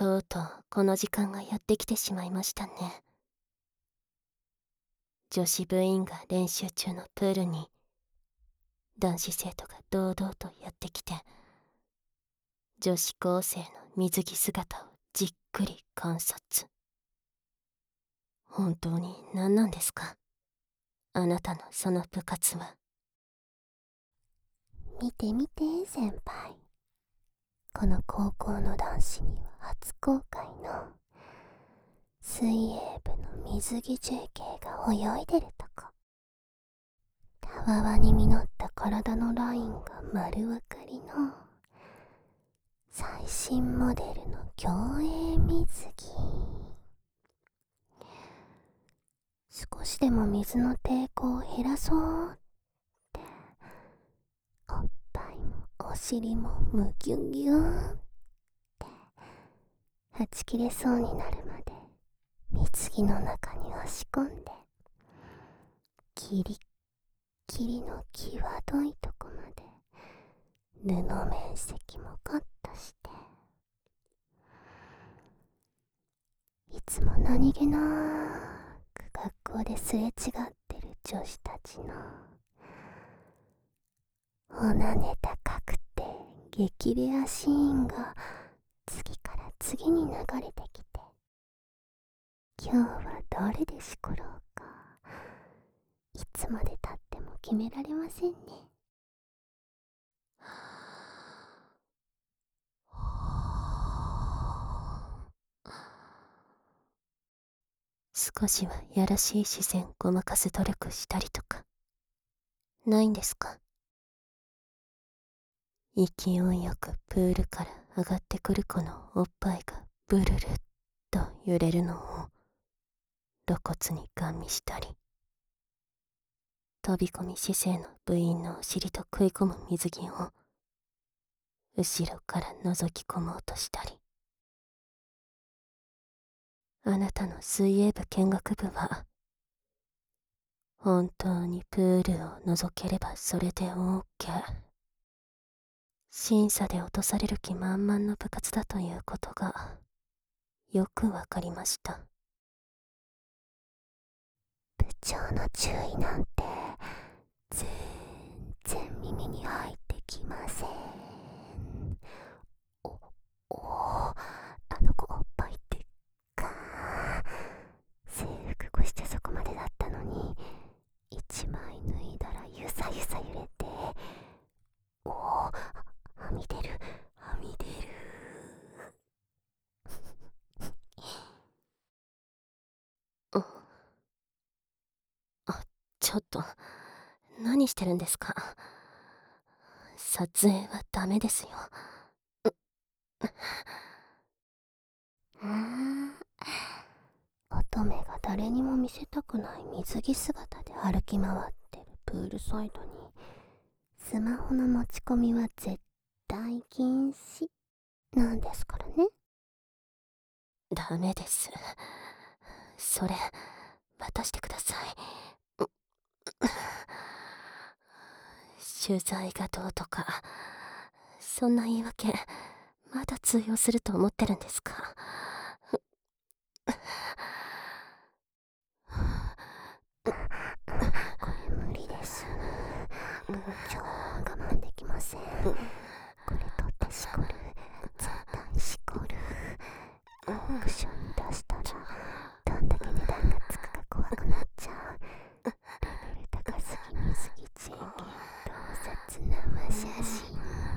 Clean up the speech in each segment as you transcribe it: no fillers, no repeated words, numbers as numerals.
とうとうこの時間がやってきてしまいましたね。女子部員が練習中のプールに男子生徒が堂々とやってきて、女子高生の水着姿をじっくり観察。本当に何なんですか、あなたのその部活は。 見て見て先輩、この高校の男子には初公開の水泳部の水着 JK が泳いでるとこ。たわわに実った体のラインが丸分かりの最新モデルの競泳水着。少しでも水の抵抗を減らそうって、おっぱいもお尻もムギュギュンってはち切れそうになるまで水着の中に押し込んで、キリッキリの際どいとこまで布面積もカットして、いつも何気なく学校ですれ違ってる女子たちのオナネ高くて激レアシーンが次から次に流れてきて、今日はどれでしころうか、いつまでたっても決められませんね。 少しはやらしい視線ごまかす努力したりとかないんですか。勢いよくプールから上がってくる子のおっぱいがブルルッと揺れるのを露骨にガン見したり、飛び込み姿勢の部員のお尻と食い込む水着を後ろから覗き込もうとしたり。あなたの水泳部見学部は本当にプールを覗ければそれで OK、 審査で落とされる気満々の部活だということがよくわかりました。 部長の注意なんて全然耳に入ってきません。あの子おっぱいでっかー。制服越してそこまでだったのに、一枚脱いだらゆさゆさ揺れて、はみ出るはみ出る。 ちょっと何してるんですか。撮影はダメですよ。 乙女が誰にも見せたくない水着姿で歩き回ってるプールサイドに、スマホの持ち込みは絶対禁止なんですからね。 ダメです。それ渡してください。取材がどうとか、そんな言い訳まだ通用すると思ってるんですか。 これ無理です。部長我慢できません。これ取ってしこる、絶対しこる。オークションに出したらどんだけ値段がつくか怖くなっちゃう。レベル高すぎ水着 JK 盗撮生写真。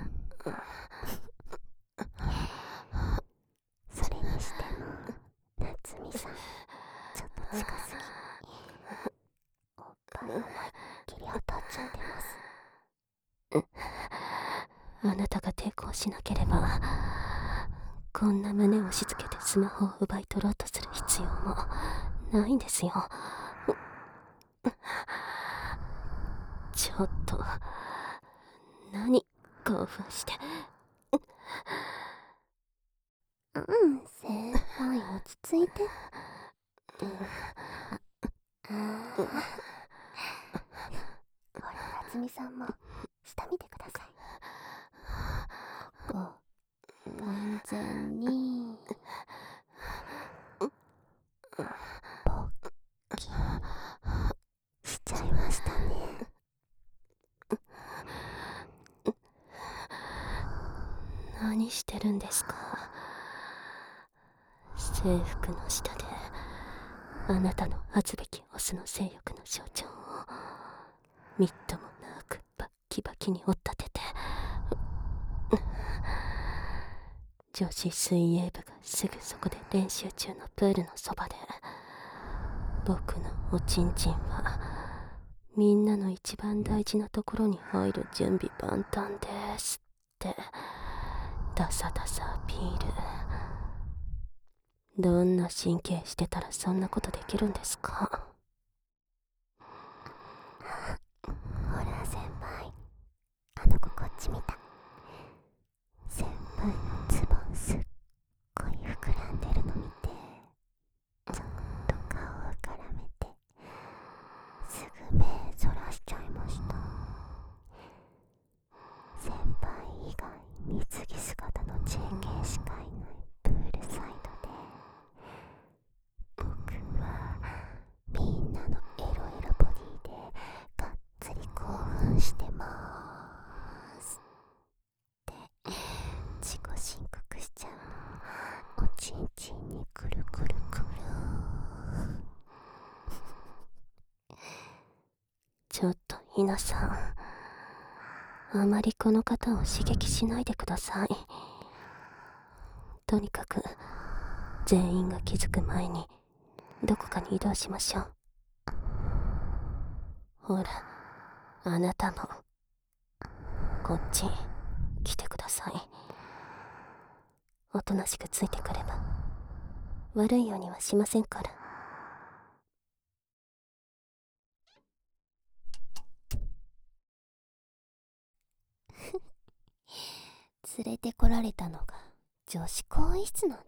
それにしても夏美さん、ちょっと近すぎ。おっぱい思いっきり当たっちゃってます。 あなたが抵抗しなければこんな胸を押し付けてスマホを奪い取ろうとする必要もないんですよ。ちょっと何興奮して。 先輩落ち着いて。ほら夏美さんも下見てください。ここ完全に何してるんですか？制服の下であなたの恥ずべきオスの性欲の象徴をみっともなくバッキバキに追っ立てて、女子水泳部がすぐそこで練習中のプールのそばで、僕のおちんちんはみんなの一番大事なところに入る準備万端ですってダサダサアピール。どんな神経してたらそんなことできるんですか？ ほら先輩、あの子こっち見た。先輩のズボンすっごい膨らんでるの見て、ちょっと顔を絡めてすぐ目そらしちゃいました。先輩以外水着姿の JK しかいないプールサイドで、僕はみんなのエロエロボディでがっつり興奮してますって自己申告しちゃうの。おちんちんにくるくるくる。 ちょっとひなさん、あまりこの方を刺激しないでください。とにかく全員が気づく前にどこかに移動しましょう。ほら、あなたもこっち来てください。おとなしくついてくれば悪いようにはしませんから。 連れてこられたのが女子更衣室なんて。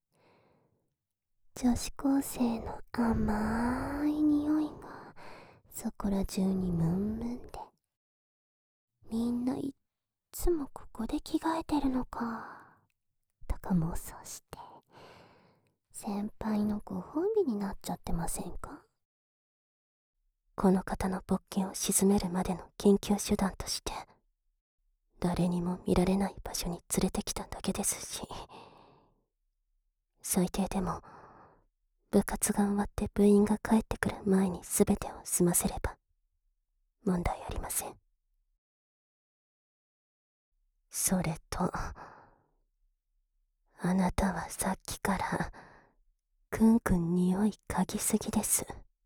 女子高生の甘い匂いがそこら中にムンムンで、みんないっつもここで着替えてるのかとか妄想して、先輩のご褒美になっちゃってませんか？ この方の勃起を鎮めるまでの緊急手段として誰にも見られない場所に連れてきただけですし、最低でも部活が終わって部員が帰ってくる前に全てを済ませれば問題ありません。それと、あなたはさっきからくんくん匂い嗅ぎすぎです。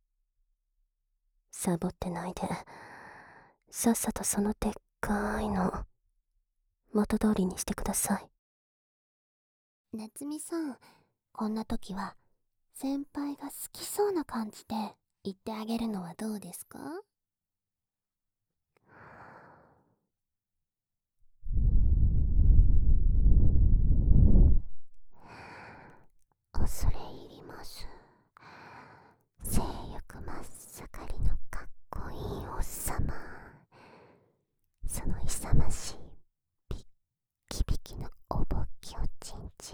サボってないでさっさとそのでっかいの元通りにしてください。 夏美さん、こんな時は先輩が好きそうな感じで言ってあげるのはどうですか？恐れ入ります。性欲真っ盛りのかっこいいおっさま。その勇ましいビッキビキのおぼっきおちんちん、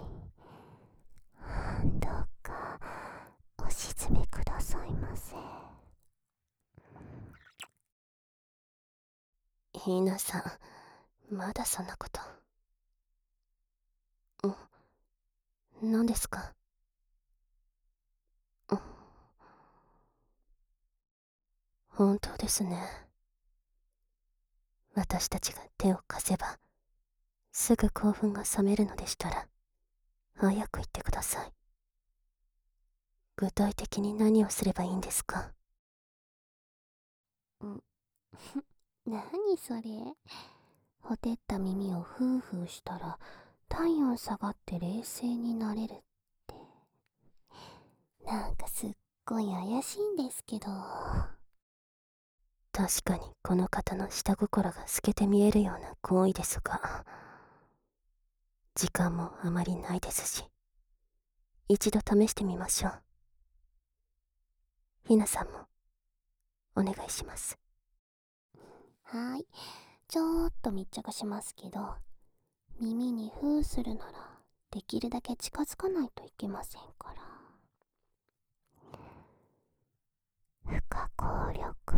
どうかお沈めくださいませ。 ひなさん、まだそんなこと。何ですか？本当ですね。私たちが手を貸せばすぐ興奮が冷めるのでしたら早く言ってください。具体的に何をすればいいんですか？ 何それ。ほてった耳をフーフーしたら体温下がって冷静になれるって、なんかすっごい怪しいんですけど。 確かにこの方の下心が透けて見えるような行為ですが、時間もあまりないですし、一度試してみましょう。ひなさんもお願いします。 はい、ちょっと密着しますけど、耳にフーするならできるだけ近づかないといけませんから。不可抗力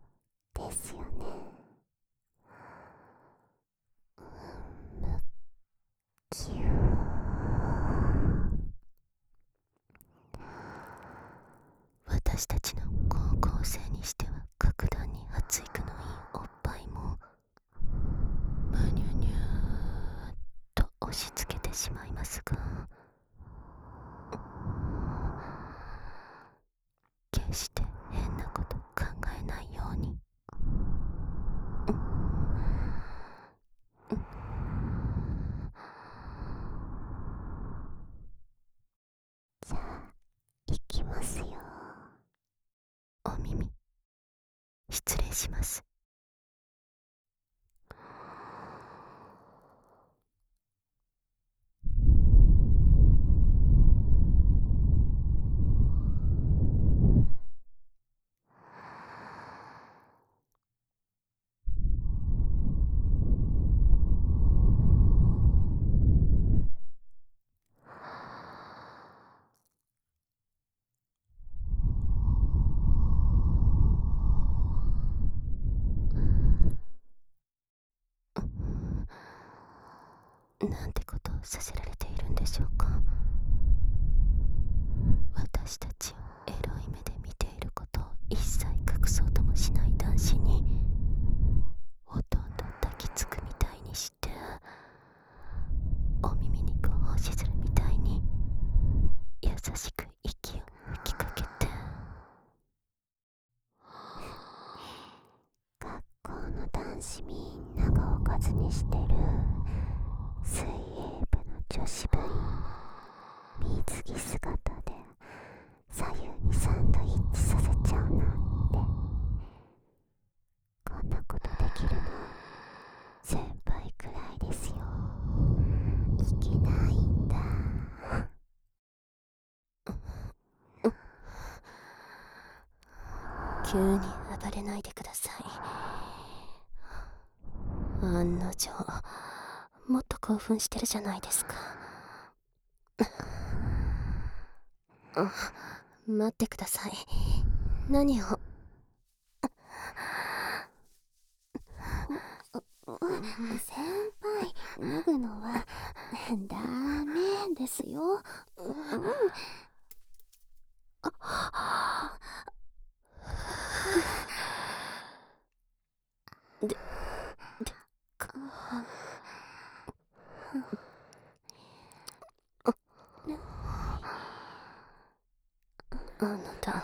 ですよね。 押し付けてしまいますが、決して変なこと考えないように。 じゃあ行きますよ。 お耳失礼します。なんてことをさせられているんでしょうか。私たちをエロい目で見ていることを一切隠そうともしない男子に、ほとんど抱きつくみたいにして、お耳にご奉仕するみたいに優しく息を吹きかけて。 学校の男子みんながおかずにしてる水泳部の女子部員、水着姿で左右にサンドイッチさせちゃうなんて。こんなことできるの先輩くらいですよ。いけないんだ。 急に暴れないでください。案の定もっと興奮してるじゃないですか。待ってください。何を。 先輩、脱ぐのはダメですよ。 あなた、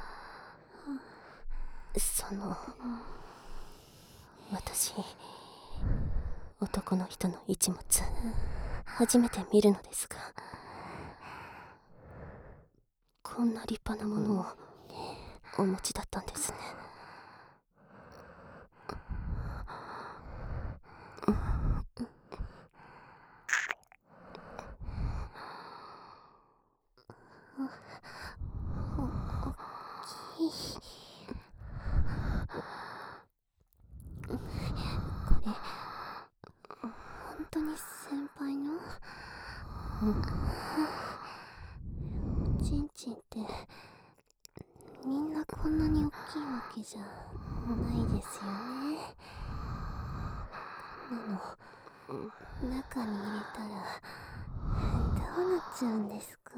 私、男の人の一物初めて見るのですが、こんな立派なものをお持ちだったんですね。 これ本当に先輩のおちんちんってみんなこんなに大きいわけじゃないですよね。こんなの中に入れたらどうなっちゃうんですか？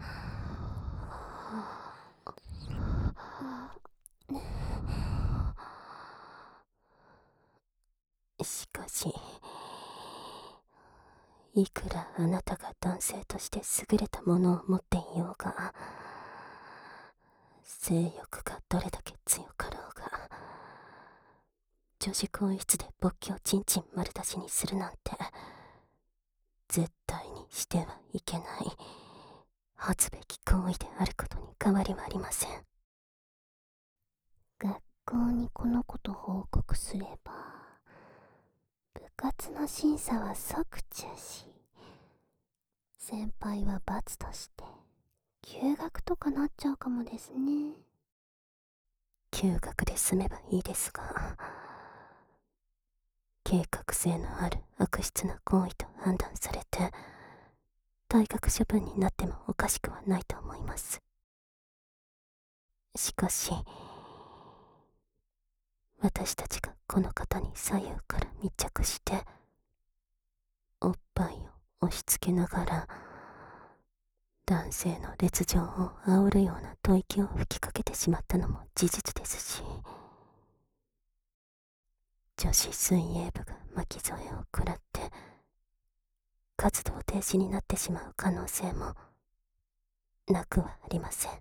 しかし、いくらあなたが男性として優れたものを持っていようが、性欲がどれだけ強かろうが、女子更衣室で勃起をチンチン丸出しにするなんて絶対にしてはいけない恥ずべき行為であることに変わりはありません。 学校にこのこと報告すれば部活の審査は即中止。先輩は罰として休学とかなっちゃうかもですね。 休学で済めばいいですが、計画性のある悪質な行為と判断されて退学処分になってもおかしくはないと思います。しかし、私たちがこの方に左右から密着しておっぱいを押し付けながら男性の烈情を煽るような吐息を吹きかけてしまったのも事実ですし、女子水泳部が巻き添えを食らって活動停止になってしまう可能性もなくはありません。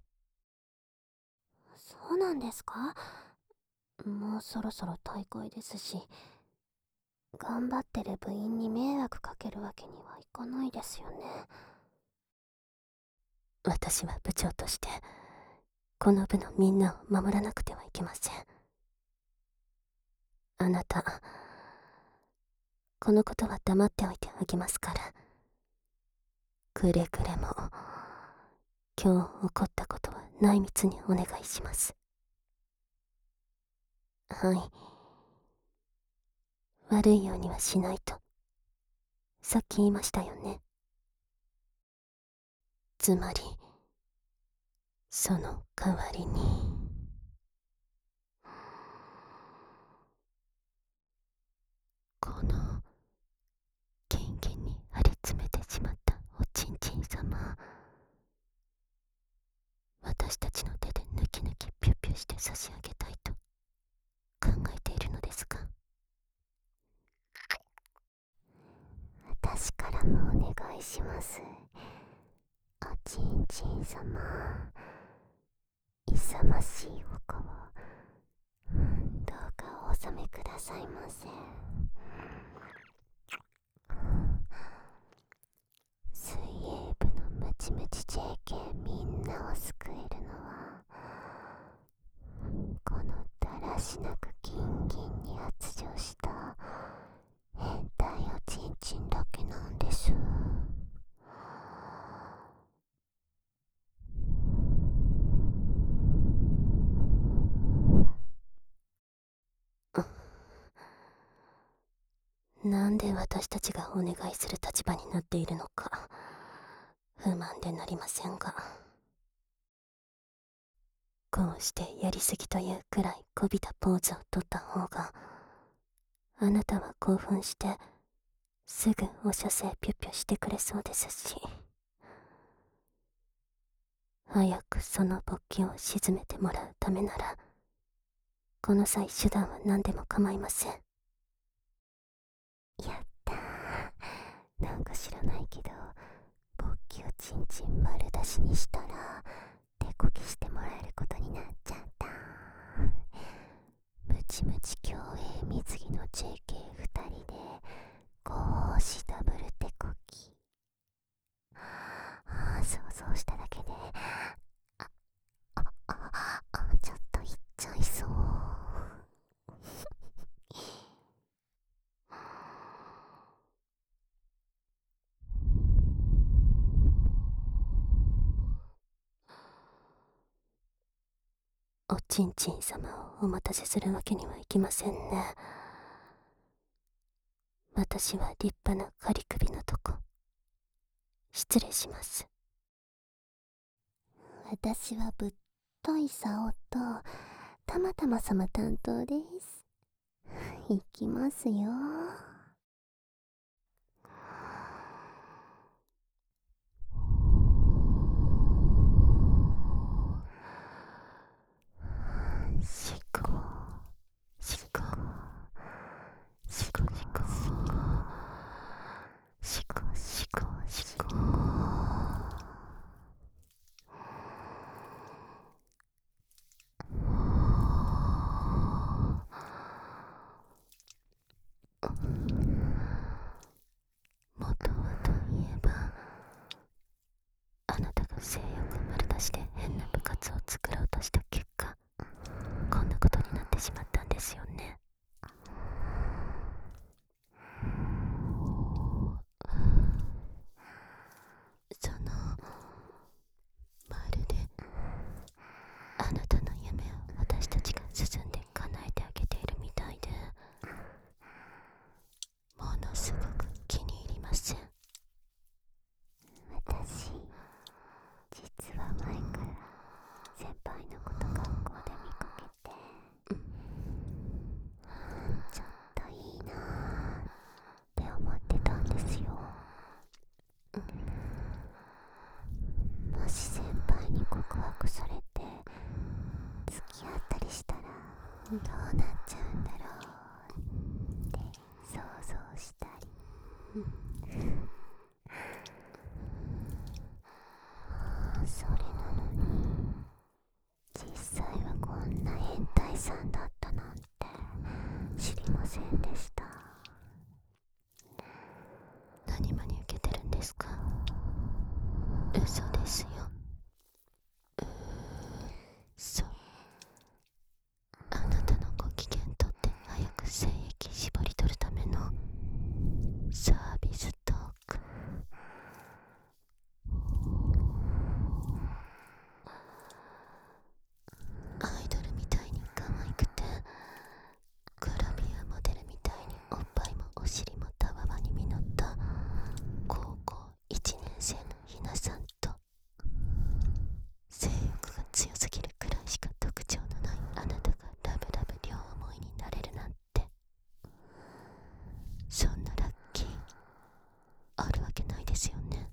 そうなんですか？もうそろそろ大会ですし、頑張ってる部員に迷惑かけるわけにはいかないですよね。 私は部長としてこの部のみんなを守らなくてはいけません。あなた、このことは黙っておいてあげますから。くれぐれも今日起こったことは内密にお願いします。はい。悪いようにはしないとさっき言いましたよね。つまりその代わりにこのギンギンに張り詰めてしまったおちんちん様、私たちの手で抜き抜きピュッピュして差し上げたいと考えているのですか？ 私からもお願いします。おちんちん様、勇ましいお顔、どうかお納めくださいませ。水泳部のムチムチ JK みんなを救えるのは、このだらしなくギンギンに発情した変態おちんちんだけなんです。 なんで私たちがお願いする立場になっているのか不満でなりませんが、こうしてやりすぎというくらいこびたポーズをとった方があなたは興奮してすぐお射精ピュッピュしてくれそうですし、早くその勃起を鎮めてもらうためならこの際手段は何でも構いません。 やったー。なんか知らないけど、勃起をちんちん丸出しにしたら手こぎしてもらえることになっちゃった。ムチムチ競泳水着の JK2 人でゴシダブル手こぎ。想像しただけでちょっといっちゃいそう。 おちんちん様をお待たせするわけにはいきませんね。私は立派な仮首のとこ失礼します。 私はぶっとい竿とたまたま様担当です。いきますよ。 しこしこしこしこしこしこしこ。元はといえばあなたが性欲丸出しで変な部活を作ろうとした結果こんなことになってしまったんですよね。そのまるであなたの夢を私たちが進んで叶えてあげているみたいでものすごく気に入りません。 私、実は前から先輩のこと学校で見かけて、ちょっといいなーって思ってたんですよ。もし先輩に告白されて付き合ったりしたらどうなっちゃうんだろうって想像したり、 ですか？嘘ですよ。そう。あなたのご機嫌とって早く精液絞り取るためのサービストーク。アイドルみたいに可愛くて、グラビアモデルみたいにおっぱいもお尻もたわわに実った高校1年生のひなさんと、性欲が強すぎるくらいしか特徴のないあなたがラブラブ両思いになれるなんて、そんなラッキーあるわけないですよね。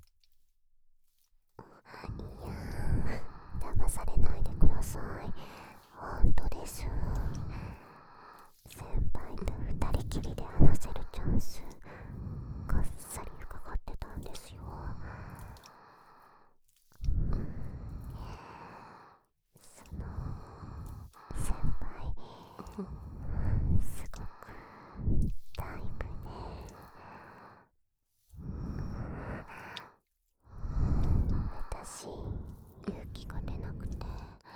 いや騙されないでください。本当です。先輩と二人きりで話せるチャンスがっさり伺ってたんですよ。その先輩すごくタイプで、私勇気が出なくて、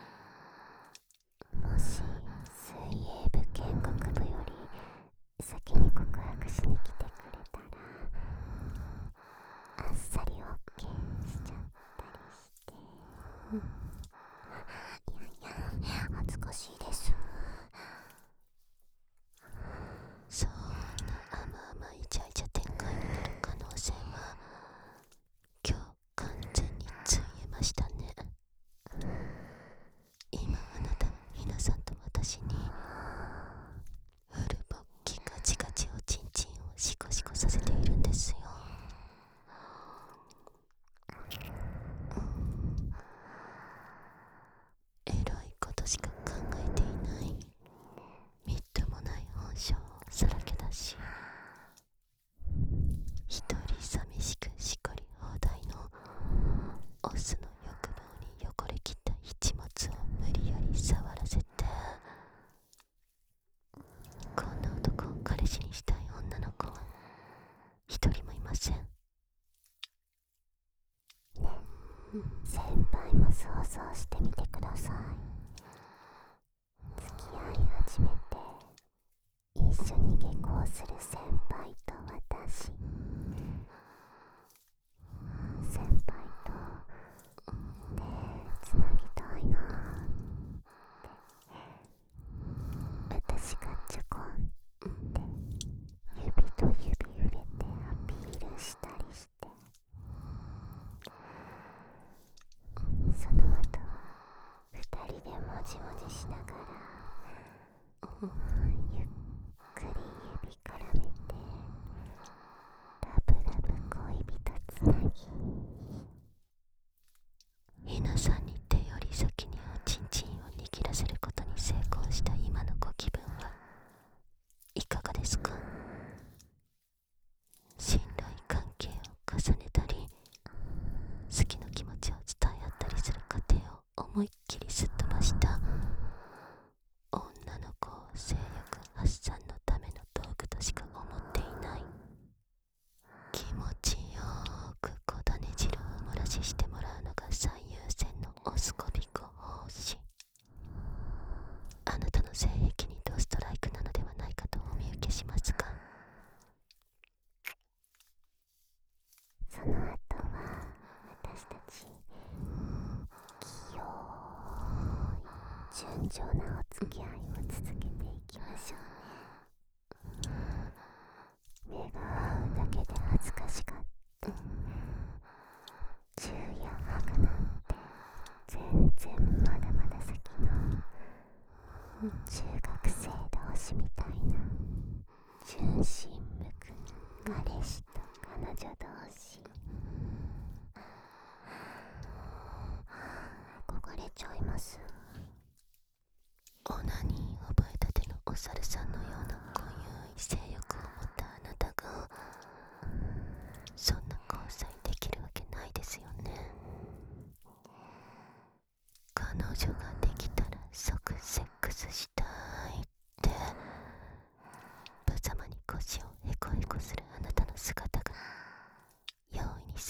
もし水泳部見学部より先に告白しに来てくれたら、あっさり OK しちゃったりして。いやいや恥ずかしいです。 そんな甘々イチャイチャ展開になる可能性は今日完全についえましたね。今あなたはひなさんと私にフルボッキガチガチおちんちんをシコシコさせているんですよ。エロいことしか考えていない、みっともない本性さらけだし、一人寂しくしこり放題のオスの欲望に汚れきった一物を無理やり触らせて、こんな男を彼氏にしたい女の子は一人もいません。 先輩も想像してみてください。付き合い始めて一緒に下校する先輩と私、先輩と手つなぎたいなって、私がちょこんって指と指触れてアピールしたりして、その後二人でもじもじしながらゆっくり指絡めてラブラブ恋人つなぎ。 ひなさんに手より先におちんちんを握らせることに成功した今のご気分はいかがですか？信頼関係を重ねたり、好きな気持ちを伝え合ったりする過程を思いっきりすっ飛ばした女の子を性欲発散のための道具としか思っていない。気持ちよく小種汁を漏らししてもらうのが最優先のオスコビご奉仕。あなたの性癖にドストライクなのではないかとお見受けしますが、 その後は私たち清い順調なお付き合いを続けていきましょうね。目が合うだけで恥ずかしかった。昼夜ハグなんて全然まだまだ先の中学生同士みたいな純真無垢な彼氏と彼女同士。憧れちゃいます。 オナニー覚えたてのお猿さんのような濃ゆい性欲を持ったあなたがそんな交際できるわけないですよね。彼女ができたら即セックスしたいって無様に腰をヘコヘコするあなたの姿が容易に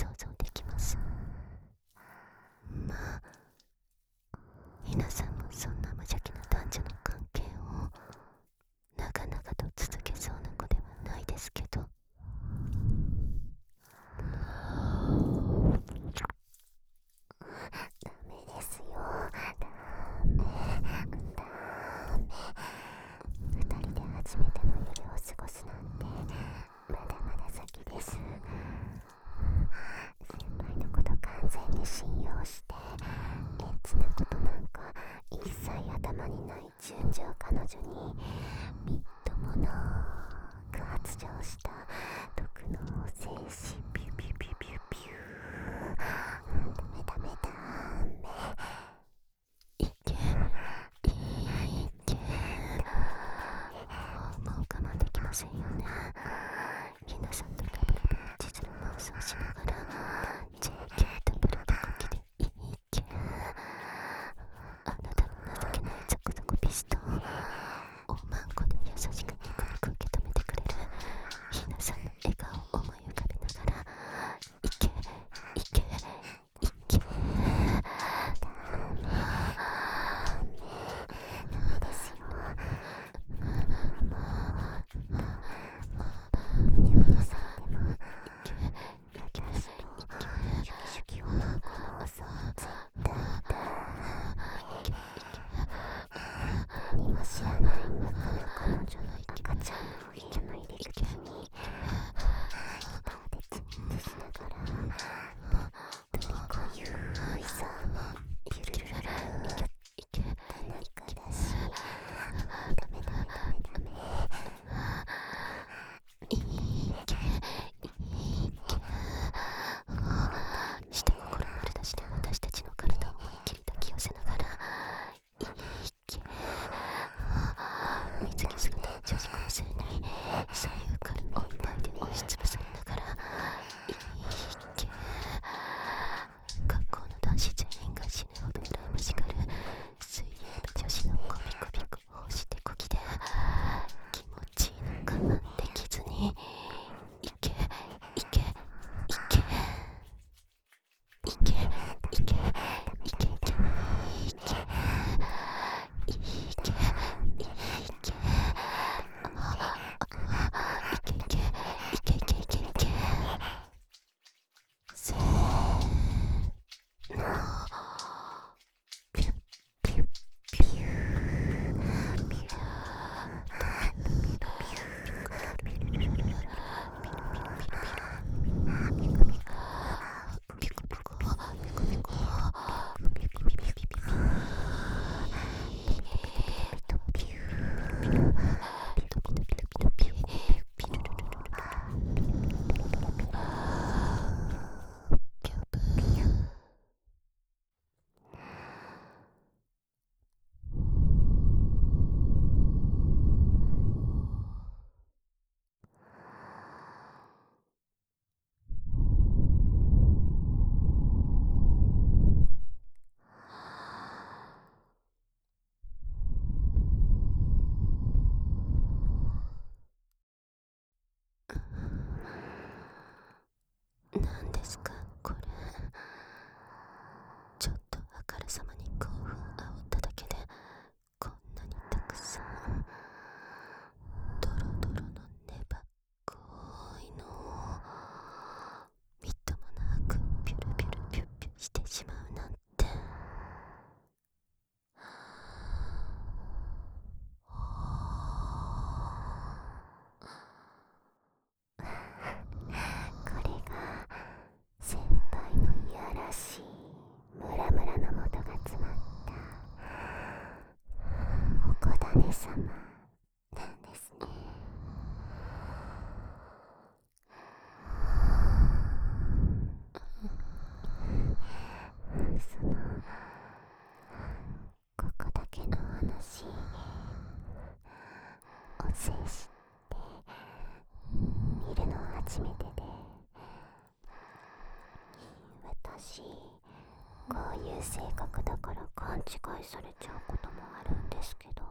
し、こういう性格だから勘違いされちゃうこともあるんですけど、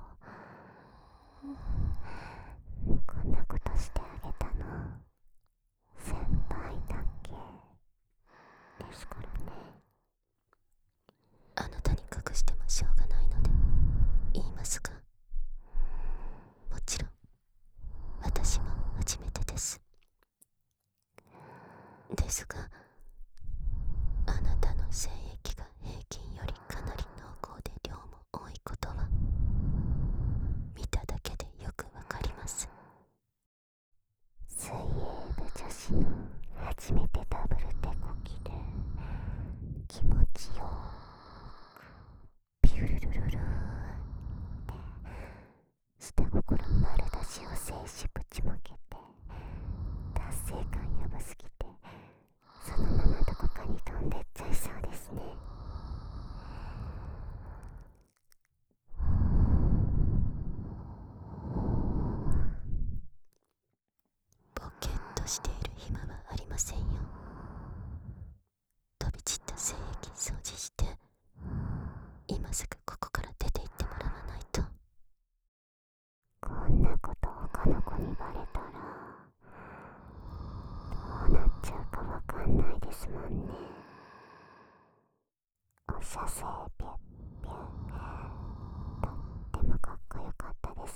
こんなことしてあげたの先輩だけですからね。 あなたに隠してもしょうがないので言いますが、もちろん私も初めてです。ですが、あなたの精液が平均よりかなり濃厚で量も多いことは見ただけでよくわかります。 水泳部女子の初めてダブル手こきで、気持ちよくピュルルルルーって下心丸出しを静止ぶちまけて、達成感やばすぎてそのままどこかに飛んでっちゃいそうですね。 ボケっとしている暇はありませんよ。飛び散った精液掃除して、今すぐここから出て行ってもらわないと。 こんなこと他の子にバレたらどうなっちゃうかわかんないですもんね。おしゃせぴゅっぴゅっ、とってもかっこよかったで